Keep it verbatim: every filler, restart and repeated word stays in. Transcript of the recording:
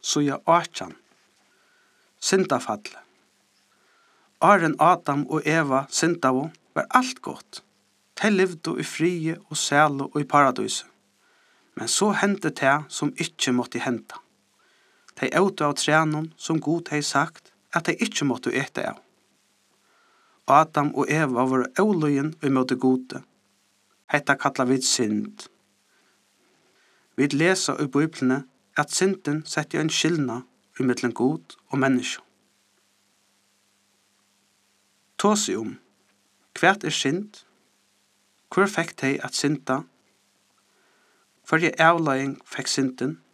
så jeg åtjan. Syndafall. Åren Adam og Eva syndavo var alt godt. De levde i frie og sæle og i paradise. Men så hendte det som ikke måtte hente. De åt av trænen som Gud hei sagt at de ikke måtte ete av. Adam og Eva var øløyen i møte gode. Hetta kallar vi synd. Vi leser i Bibelene at synden setter en skillnad i mellom god og menneske. Tåse om, hvert er synd? Hvor fikk de at synda? For jeg avløying fikk synden?